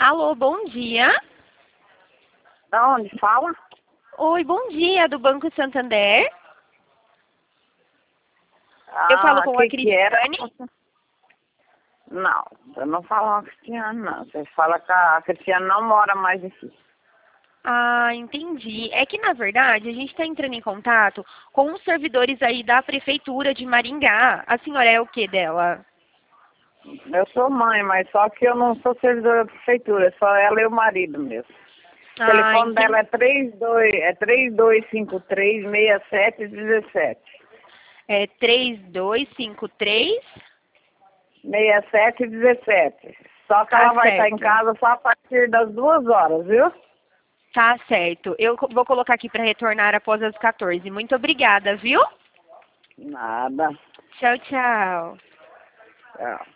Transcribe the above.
Alô, bom dia. Da onde fala? Oi, bom dia, do Banco Santander. Eu falo com a Que era? Cristiane. Não, eu não falo com a Cristiane, não. Você fala que a Cristiane não mora mais aqui. Ah, entendi. É que, na verdade, a gente está entrando em contato com os servidores aí da Prefeitura de Maringá. A senhora é o que dela? Eu sou mãe, mas só que eu não sou servidora da prefeitura, só ela e o marido mesmo. O Ah, telefone entendi. dela é 3253-6717. É 3253. 6717. Só que ela Tá vai estar em certo. casa só a partir das 2 horas, viu? Tá certo. Eu vou colocar aqui para retornar após as 14. Muito obrigada, viu? Nada. Tchau, tchau. Tchau.